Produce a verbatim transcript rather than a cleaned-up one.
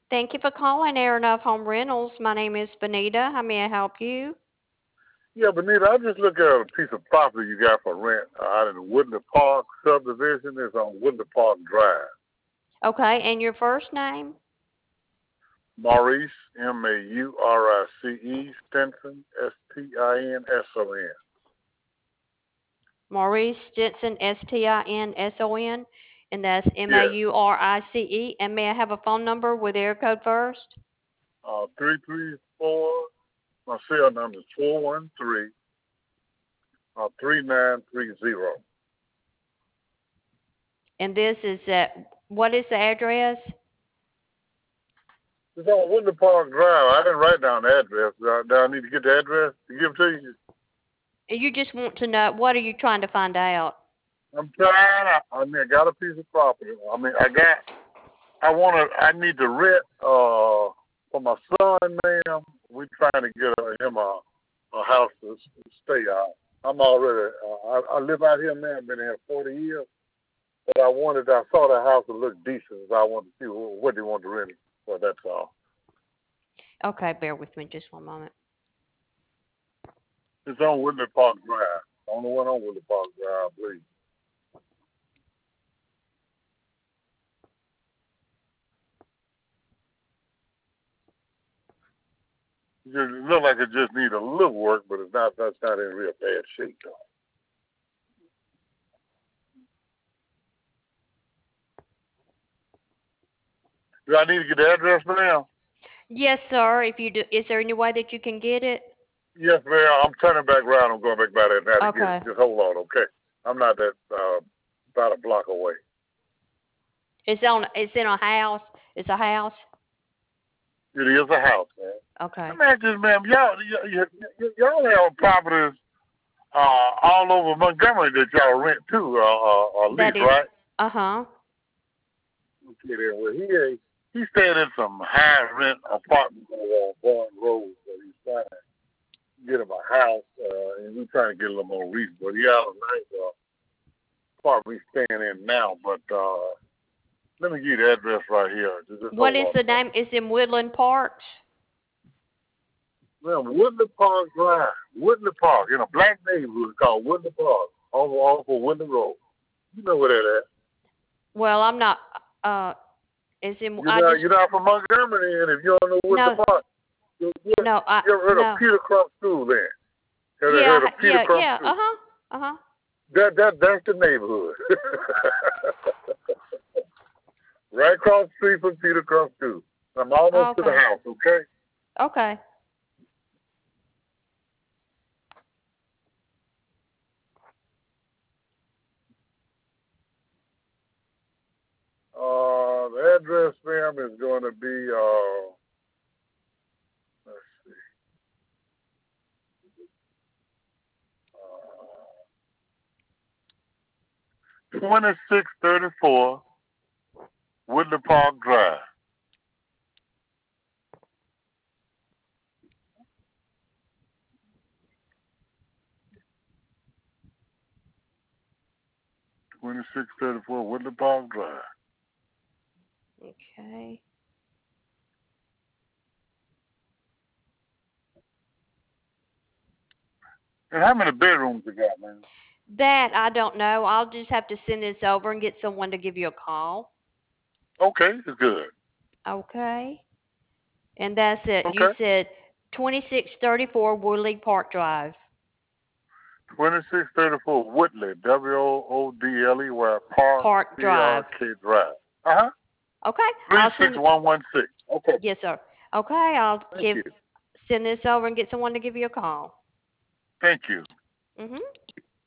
Thank you for calling Air Enough Home Rentals. My name is Benita. How may I help you? Yeah, Benita, I just look at a piece of property you got for rent uh, out in the Woodley Park subdivision. It's on Woodley Park Drive. Okay, and your first name? Maurice, M A U R I C E, Stinson, S T I N S O N. Maurice Stinson, S T I N S O N, and that's M A Yes. U R I C E. And may I have a phone number with air code first? Uh, three three four, my cell number is four one three, uh, three nine three zero. And this is at, what is the address? It's on Woodley Park Drive. I didn't write down the address. Do I, do I need to get the address to give it to you? You just want to know, what are you trying to find out? I'm trying. I, I mean, I got a piece of property. I mean, I got, I want to, I need to rent, uh, for my son, ma'am. We're trying to get uh, him a, a house to s- stay out. I'm already, uh, I, I live out here, man. I've been here forty years. But I wanted, I saw the house would look decent. So I wanted to see what, what they want to rent it for, that's all. Okay, bear with me just one moment. It's on Woodley Park Drive. On the one on Woodley Park Drive, please. It just- it look like it just need a little work, but it's not, that's not in real bad shape, though. Do I need to get the address now? Yes, sir. If you do, is there any way that you can get it? Yes, ma'am. I'm turning back around. I'm going back by there now to get Okay. it. Just hold on, okay? I'm not that, uh, about a block away. It's on. It's in a house. It's a house. It is a house, man. Okay. Imagine, ma'am, y'all, y- y- y- y'all have properties uh, all over Montgomery that y'all rent too, uh, uh, or lease, That is. right? Uh huh. Okay, then. Well, he uh, he staying in some high rent apartments on Barn Road, so he's trying to get him a house, uh, and we're trying to get a little more reasonable. He got a nice uh, apartment he's staying in now, but uh, let me give you the address right here. Just, just What hold is on the a second. name? Is in Woodland Parks. Well, Woodley Park Drive, Woodley Park, in a black neighborhood called Woodley Park, off, off of Woodley Road. You know where that at. Well, I'm not. Uh, is in. You're I not, just. you're not from Montgomery, and if you don't know Woodley No. Park, you, you, No. I. you ever heard of No. Peter Crump School then? Have you Yeah. heard of Peter Yeah. Crump Yeah. School? Uh huh. Uh huh. That, that, that's the neighborhood. Right across the street from Peter Crump School. I'm almost to the Okay. house, okay? Okay. Uh, the address, ma'am, is going to be, uh, let's see. Uh, twenty-six thirty-four Woodley Park Drive. twenty-six thirty-four Woodley Park Drive. Okay. And how many bedrooms you got, man? That I don't know. I'll just have to send this over and get someone to give you a call. Okay, it's good. Okay. And that's it. You Okay. said twenty-six thirty-four Woodley Park Drive. twenty-six thirty-four Woodley, W O O D L E Y, Park, Park P R Drive. K Drive. Uh-huh. Okay. I'll send. three six one one six. Okay. Yes, sir. Okay. I'll Thank give you. send this over and get someone to give you a call. Thank you. Mhm.